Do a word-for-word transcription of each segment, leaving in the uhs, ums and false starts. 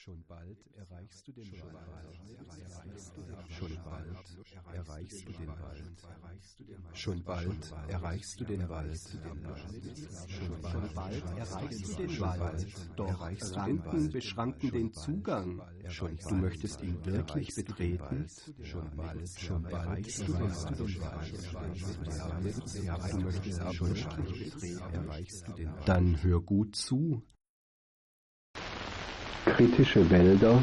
Schon bald erreichst du den Wald. Schon bald erreichst du den Wald. Schon bald erreichst du den Wald. Schon bald erreichst du den Wald. Doch Ranken beschranken den Zugang. Schon du möchtest ihn wirklich betreten. Schon bald schon bald erreichst du den Wald. Du möchtest ihn schon betreten. Erreichst du den Wald. Dann hör gut zu. Kritische Wälder.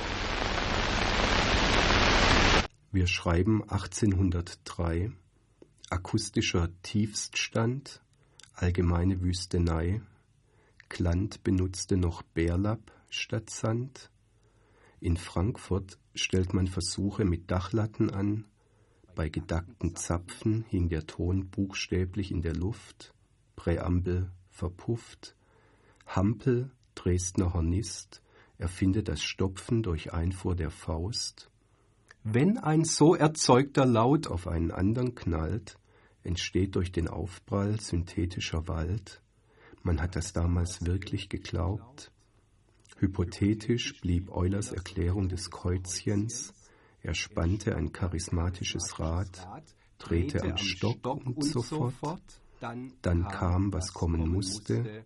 Wir schreiben achtzehnhundertdrei. Akustischer Tiefststand, allgemeine Wüstenei. Klant benutzte noch Bärlapp statt Sand. In Frankfurt stellt man Versuche mit Dachlatten an. Bei gedackten Zapfen hing der Ton buchstäblich in der Luft. Präambel verpufft. Hampel, Dresdner Hornist, erfindet das Stopfen durch Einfuhr der Faust. Wenn ein so erzeugter Laut auf einen anderen knallt, entsteht durch den Aufprall synthetischer Wald. Man hat das damals wirklich geglaubt. Hypothetisch blieb Eulers Erklärung des Käuzchens. Er spannte ein charismatisches Rad, drehte am Stock und so fort. Dann kam, was kommen musste.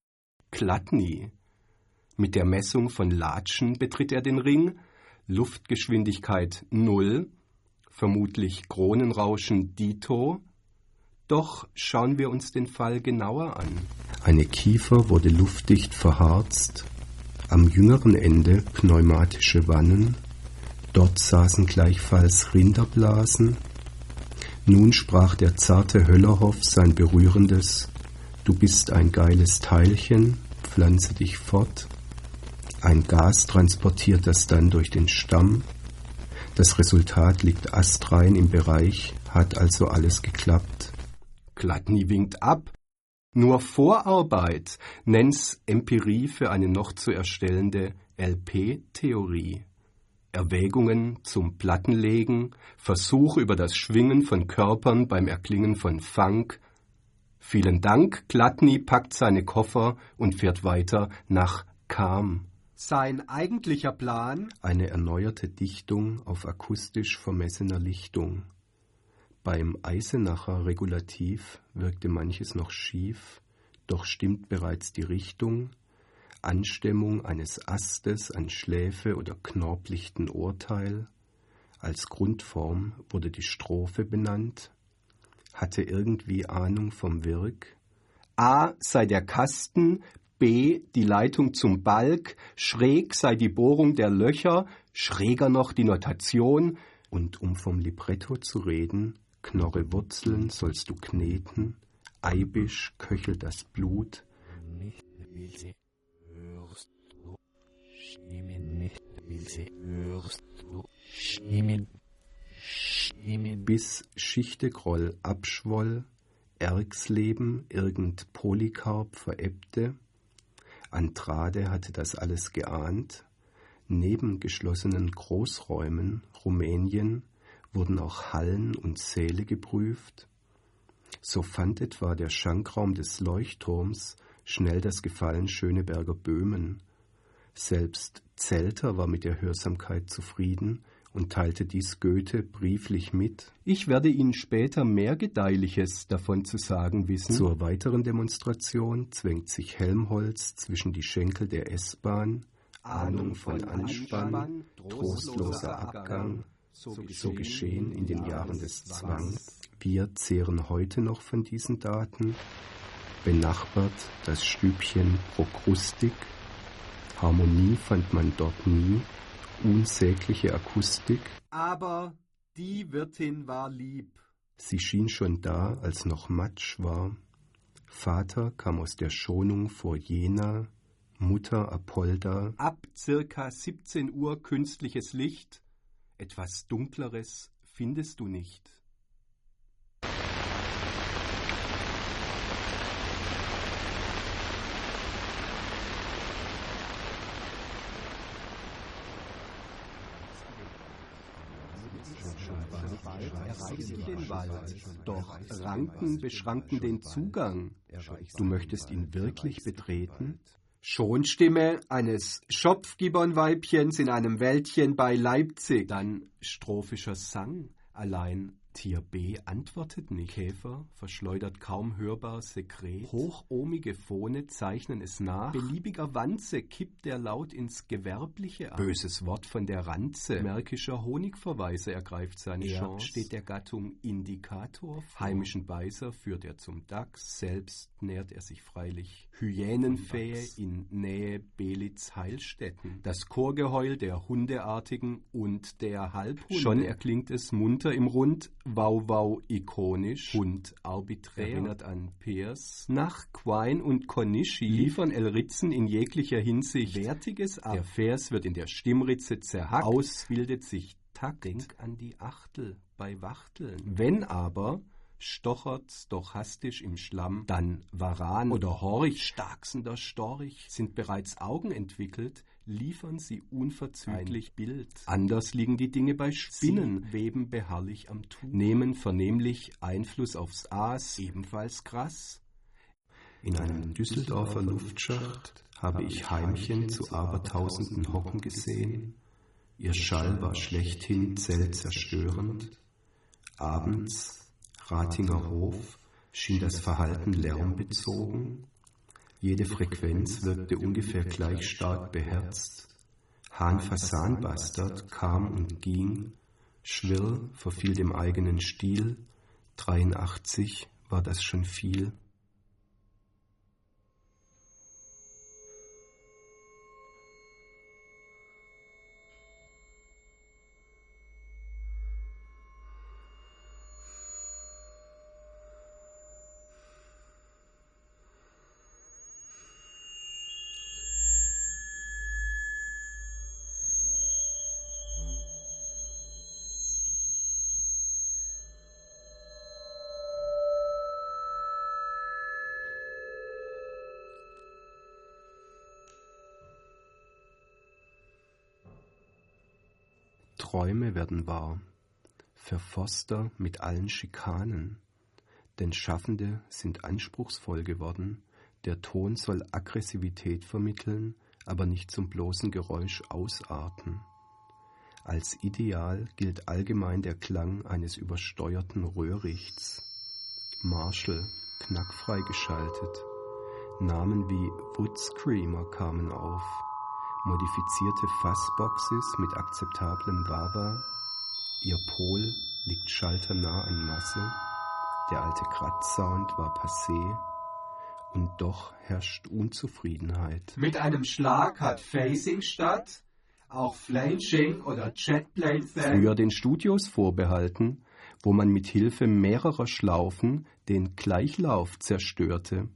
Chladni. Mit der Messung von Latschen betritt er den Ring, Luftgeschwindigkeit null, vermutlich Kronenrauschen dito. Doch schauen wir uns den Fall genauer an. Eine Kiefer wurde luftdicht verharzt, am jüngeren Ende pneumatische Wannen, dort saßen gleichfalls Rinderblasen. Nun sprach der zarte Höllerhoff sein berührendes »Du bist ein geiles Teilchen, pflanze dich fort«. Ein Gas transportiert das dann durch den Stamm. Das Resultat liegt astrein im Bereich, hat also alles geklappt. Chladni winkt ab. Nur Vorarbeit, nenn's Empirie für eine noch zu erstellende L P-Theorie. Erwägungen zum Plattenlegen, Versuch über das Schwingen von Körpern beim Erklingen von Funk. Vielen Dank, Chladni packt seine Koffer und fährt weiter nach Cham. Sein eigentlicher Plan? Eine erneuerte Dichtung auf akustisch vermessener Lichtung. Beim Eisenacher Regulativ wirkte manches noch schief, doch stimmt bereits die Richtung. Anstemmung eines Astes an Schläfe oder knorplichten Ohrteil. Als Grundform wurde die Strophe benannt. Hatte irgendwie Ahnung vom Wirk. A sei der Kasten, B die Leitung zum Balg, schräg sei die Bohrung der Löcher, schräger noch die Notation. Und um vom Libretto zu reden, Knorre Wurzeln sollst du kneten, Eibisch köchelt das Blut. Bis Schichtegroll abschwoll, Ergsleben irgend Polycarp verebbte. Andrade hatte das alles geahnt. Neben geschlossenen Großräumen Rumänien wurden auch Hallen und Säle geprüft. So fand etwa der Schankraum des Leuchtturms schnell das Gefallen Schöneberger Böhmen. Selbst Zelter war mit der Hörsamkeit zufrieden und teilte dies Goethe brieflich mit. Ich werde Ihnen später mehr Gedeihliches davon zu sagen wissen. Zur weiteren Demonstration zwängt sich Helmholtz zwischen die Schenkel der S-Bahn. Ahnung von Anspann, trostloser Abgang, so geschehen in den Jahren des Zwangs. Wir zehren heute noch von diesen Daten. Benachbart das Stübchen Prokrustik. Harmonie fand man dort nie. Unsägliche Akustik. Aber die Wirtin war lieb. Sie schien schon da, als noch Matsch war. Vater kam aus der Schonung vor Jena, Mutter Apolda. Ab circa siebzehn Uhr künstliches Licht. Etwas Dunkleres findest du nicht. Erreichst du den Wald, doch Ranken beschranken den Zugang. Du möchtest ihn wirklich betreten. Schonstimme eines Schopfgibbonweibchens in einem Wäldchen bei Leipzig. Dann strophischer Sang, allein Tier B antwortet nicht. Käfer verschleudert kaum hörbar Sekret. Hochohmige Phone zeichnen es nach. Beliebiger Wanze kippt der Laut ins Gewerbliche ab. Böses Wort von der Ranze. Märkischer Honigverweise ergreift seine er Chance. Steht der Gattung Indikator vor. Heimischen Beißer führt er zum Dachs. Selbst nährt er sich freilich Hyänenfähe in Nähe Belitz-Heilstätten. Das Chorgeheul der Hundeartigen und der Halbhunde. Schon erklingt es munter im Rund. Wauwau ikonisch, Hund arbiträr, erinnert an Peers. Nach Quine und Konishi liefern Elritzen in jeglicher Hinsicht Wertiges ab. Der Vers wird in der Stimmritze zerhackt, aus bildet sich Takt. Denk an die Achtel bei Wachteln. Wenn aber stochert stochastisch im Schlamm, dann Varan oder Horch, starksender Storch, sind bereits Augen entwickelt, liefern sie unverzüglich Ein Bild. Anders liegen die Dinge bei Spinnen, sie weben beharrlich am Tuch, nehmen vernehmlich Einfluss aufs Aas, ebenfalls krass. In einem Düsseldorfer Luftschacht habe ich Heimchen zu abertausenden hocken gesehen. Ihr Schall war schlechthin zeltzerstörend. Abends Ratinger Hof schien das Verhalten lärmbezogen. Jede Frequenz wirkte ungefähr gleich stark beherzt. Hahn-Fasan-Bastard kam und ging. Schwirr verfiel dem eigenen Stil. dreiundachtzig war das schon viel. Träume werden wahr, Verfoster mit allen Schikanen, denn Schaffende sind anspruchsvoll geworden, der Ton soll Aggressivität vermitteln, aber nicht zum bloßen Geräusch ausarten. Als Ideal gilt allgemein der Klang eines übersteuerten Röhrichts. Marshall, knackfrei geschaltet. Namen wie Wood Screamer kamen auf. Modifizierte Fassboxes mit akzeptablem Wah-Wah. Ihr Pol liegt schalternah an Masse. Der alte Kratzsound war passé. Und doch herrscht Unzufriedenheit. Mit einem Schlag hat Phasing statt, auch Flanching oder Jetblade. Früher den Studios vorbehalten, wo man mit Hilfe mehrerer Schlaufen den Gleichlauf zerstörte.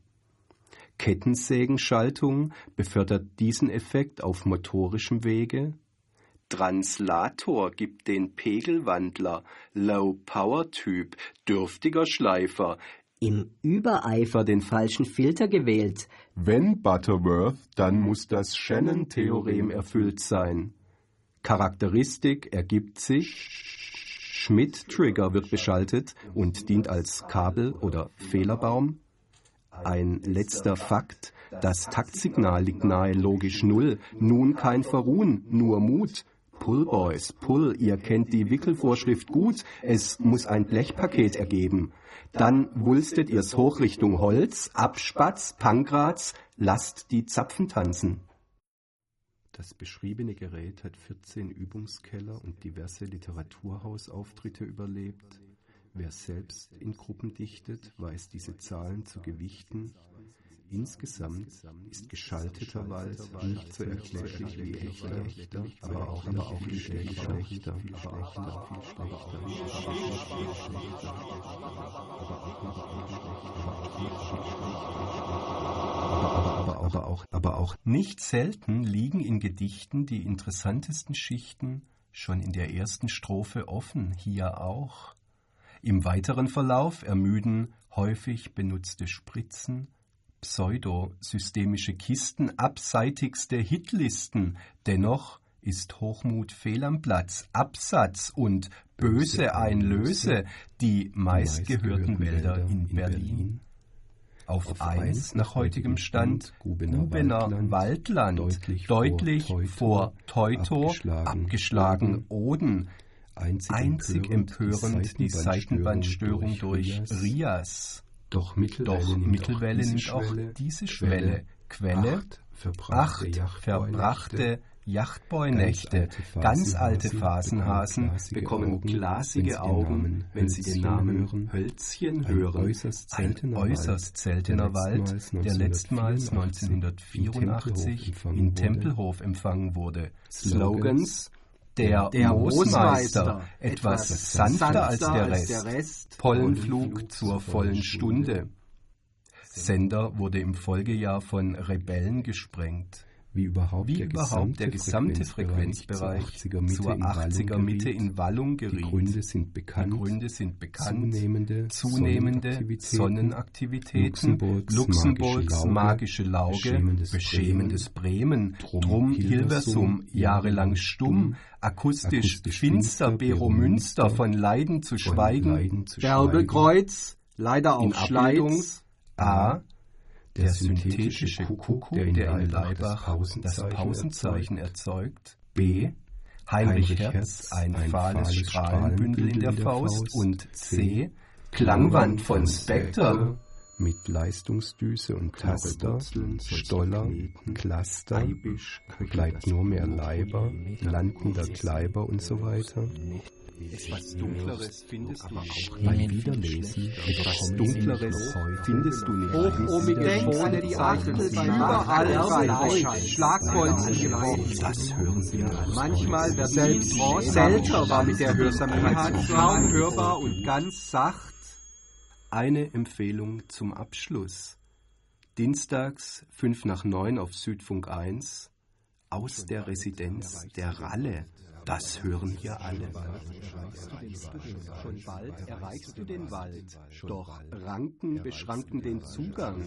Kettensägenschaltung befördert diesen Effekt auf motorischem Wege. Translator gibt den Pegelwandler, Low-Power-Typ, dürftiger Schleifer. Im Übereifer den falschen Filter gewählt. Wenn Butterworth, dann muss das Shannon-Theorem erfüllt sein. Charakteristik ergibt sich, Schmidt-Trigger wird beschaltet und dient als Kabel- oder Fehlerbaum. Ein letzter Fakt, das Taktsignal liegt nahe logisch null, nun kein Verruhen, nur Mut. Pull, Boys, pull, ihr kennt die Wickelvorschrift gut, es muss ein Blechpaket ergeben. Dann wulstet ihr's hoch Richtung Holz, Abspatz, Pankraz, lasst die Zapfen tanzen. Das beschriebene Gerät hat vierzehn Übungskeller und diverse Literaturhausauftritte überlebt. Wer selbst in Gruppen dichtet, weiß diese Zahlen zu gewichten. Insgesamt ist geschalteter Wald nicht so erklärlich wie echter, aber auch nicht viel schlechter, viel schlechter, viel schlechter, viel schlechter. Aber, aber, auch, aber auch nicht selten liegen in Gedichten die interessantesten Schichten schon in der ersten Strophe offen, hier auch. Im weiteren Verlauf ermüden häufig benutzte Spritzen, pseudosystemische Kisten, abseitigste Hitlisten. Dennoch ist Hochmut fehl am Platz, Absatz und böse Einlöse die meistgehörten Wälder in Berlin. auf eins nach heutigem Stand Gubener Waldland, deutlich, deutlich vor Teutow, abgeschlagen, abgeschlagen Oden, einzig, einzig empörend die Seitenbandstörung durch Rias. Doch Mittelwelle, Doch nimmt, Mittelwelle auch nimmt auch diese Schwelle. Quelle, acht verbrachte, acht verbrachte Yachtboy-Nächte, ganz alte Phasenhasen bekommen glasige Augen, wenn sie den Namen Hölzchen hören. Ein äußerst seltener Wald, der letztmals neunzehnhundertvierundachtzig in Tempelhof empfangen wurde. Slogans: Der, der Moosmeister, etwas sanfter als der Rest, der Rest Pollenflug zur vollen Stunde. Sender wurde im Folgejahr von Rebellen gesprengt. Wie überhaupt, Wie der, überhaupt gesamte der gesamte Frequenzbereich zur achtziger Mitte in Wallung geriet. Die Gründe sind bekannt, Die Gründe sind bekannt. zunehmende, zunehmende Sonnenaktivitäten, Sonnenaktivitäten, Luxemburgs, Luxemburgs magische Lauge, beschämendes, beschämendes Bremen, Drum Drum Hilversum, Hilversum, jahrelang stumm, akustisch, akustisch finster, finster, Beromünster, Beromünster, von Leiden zu von schweigen, Leiden zu Bärbelkreuz, leider in auch Abbildung Schleiz. A. Der, Der synthetische synthetische Kuckuck, der in der in Laibach Laibach das das Pausenzeichen Pausenzeichen erzeugt. B. Heinrich Heinrich Herz, Herz, ein ein fahles fahles Strahlenbündel in der Strahlenbündel in der Faust. Faust. Und C. C. Klangwand von Spectre. Mit Leistungsdüse und Taster, Stoller, Cluster, bleibt nur mehr Leiber, landender Kleiber und so weiter. Etwas Dunkleres findest du nicht. Beim Wiederlesen etwas Dunkleres findest du nicht. Hochohmige ohne die Achtel, überall Erreicht, Schlagbolzen gebrochen. Das hören wir alle. Manchmal wird selbst Selter war mit der Hörsamkeit kaum hörbar und ganz sacht. Eine Empfehlung zum Abschluss. Dienstags fünf nach neun auf Südfunk eins. Aus der Residenz der Ralle. Das hören hier alle. Schon bald erreichst du den Wald, doch Ranken beschranken den Zugang.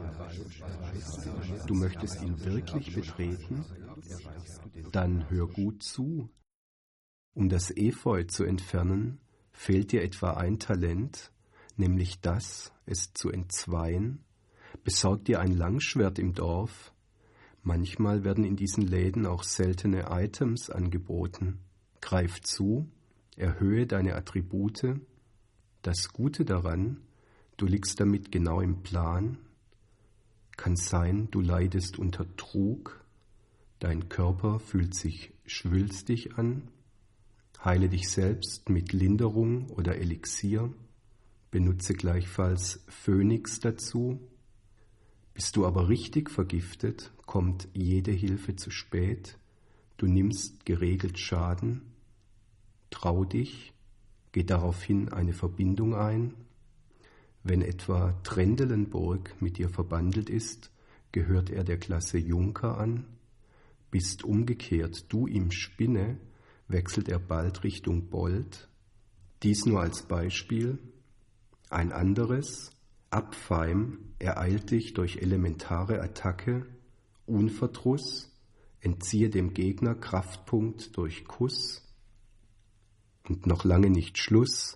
Du möchtest ihn wirklich betreten? Dann hör gut zu. Um das Efeu zu entfernen, fehlt dir etwa ein Talent, nämlich das, es zu entzweien. Besorg dir ein Langschwert im Dorf. Manchmal werden in diesen Läden auch seltene Items angeboten. Greif zu, erhöhe deine Attribute. Das Gute daran, du liegst damit genau im Plan. Kann sein, du leidest unter Trug. Dein Körper fühlt sich schwülstig an. Heile dich selbst mit Linderung oder Elixier. Benutze gleichfalls Phönix dazu. Bist du aber richtig vergiftet, kommt jede Hilfe zu spät. Du nimmst geregelt Schaden. Trau dich, geh daraufhin eine Verbindung ein. Wenn etwa Trendelenburg mit dir verbandelt ist, gehört er der Klasse Junker an. Bist umgekehrt du ihm Spinne, wechselt er bald Richtung Bold. Dies nur als Beispiel. Ein anderes, Abfeim, ereilt dich durch elementare Attacke, Unverdruss, entziehe dem Gegner Kraftpunkt durch Kuss. Und noch lange nicht Schluss.